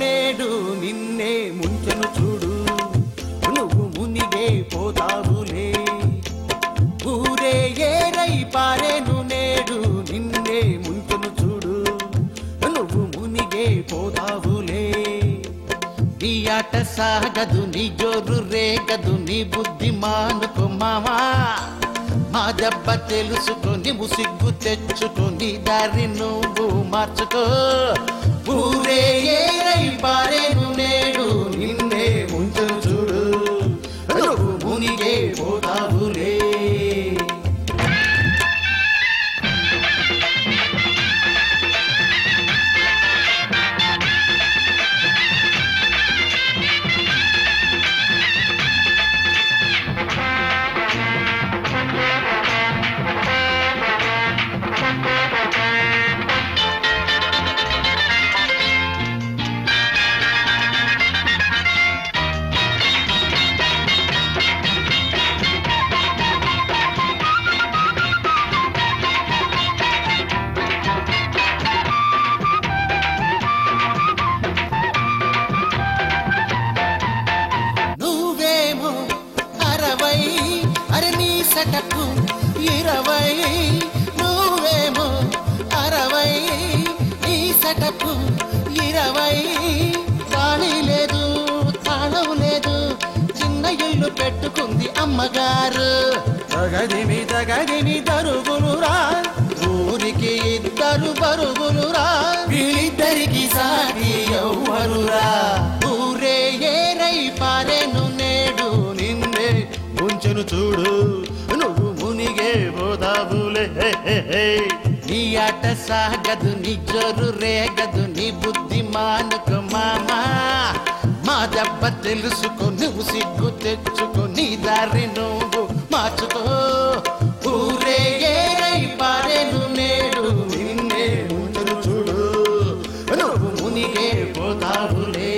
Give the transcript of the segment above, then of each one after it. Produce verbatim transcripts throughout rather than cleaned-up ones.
నేడు నిన్నే ముంచెను చూడు నువ్వు మునిగే పోతావులే ఊరే ఏరై పారేను నేడు నిన్నే ముంచెను చూడు నువ్వు మునిగే పోతావులే నీ ఆట సాగదు నీ జోరు రేగదు నీ బుద్ధి మానుకో మామా మా దెబ్బ తెలుసుకొని ముసిగ్గు తెచ్చుకొని దారి నువ్వు మార్చుకో ఊరే ఏరై పారేను నేడు నిన్నే ముంచెను చూడు నువ్వు మునిగే పోతావులే సెటప్పు ఇరవై నువ్వేమో అరవై ఈ సెటప్పు ఇరవై ఖాళీ లేదు తాళం లేదు చిన్న ఇల్లు పెట్టుకుంది అమ్మగారు తగదిమి తగదిమి తరుగులురా ఊరికి ఇద్దరు బరుగులురా వీళ్ళిద్దరికి సాటి ఎవ్వరురా ఊరే ఏరై పారేను నేడు నిన్నే ముంచెను చూడు నువ్వు మునిగే పోదావులే నీ ఆట సాగదు నీ జోరు రేగదు నీ బుద్ధి మానుకో మామా మా దెబ్బ తెలుసుకో నువ్వు సిగ్గు తెచ్చుకో నీ దారి నువ్వు మార్చుకో ఊరే ఏరై పారేను నేడు నిన్నే ముంచెను చూడు నువ్వు మునిగే పోదావులే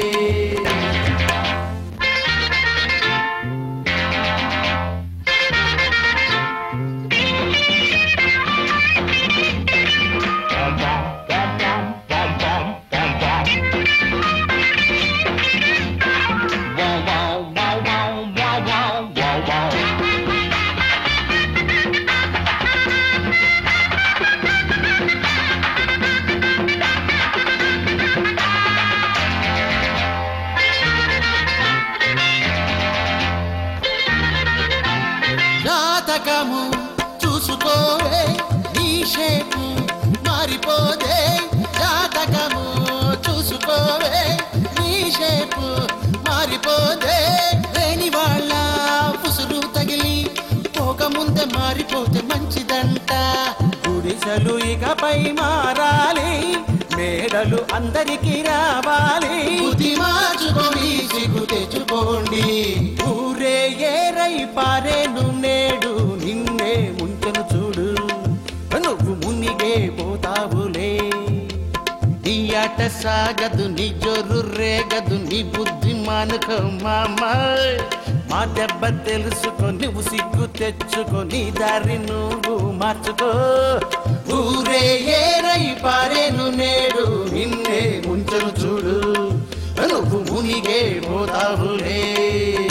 జాతకము చూసుకోవే నీ షేపు మారిపోదే జాతకము చూసుకోవే నీ షేపు మారిపోదే లేని వాళ్ళ పుసులు తగిలి పోక ముందే మారిపోతే మంచిదంట గుడిసెలు ఇకపై మారాలి మేడలు అందరికీ రావాలి బుద్ధి మార్చుకొని సిగ్గు తెచ్చుకోండి ఊరే ఏరై పారేను నేడు నిన్నే ముంచెను చూడు నువ్వు మునిగే పోతావులే నీ ఆట సాగదు నీ జోరు రేగదు నీ బుద్ధి మానుకో మామా మా దెబ్బ తెలుసుకో నువ్వు సిగ్గు తెచ్చుకో నీ దారి నువ్వు మార్చుకో ఊరే ఏరై పారేను నేడు నిన్నే ముంచెను చూడు నువ్వు మునిగే పోతావులే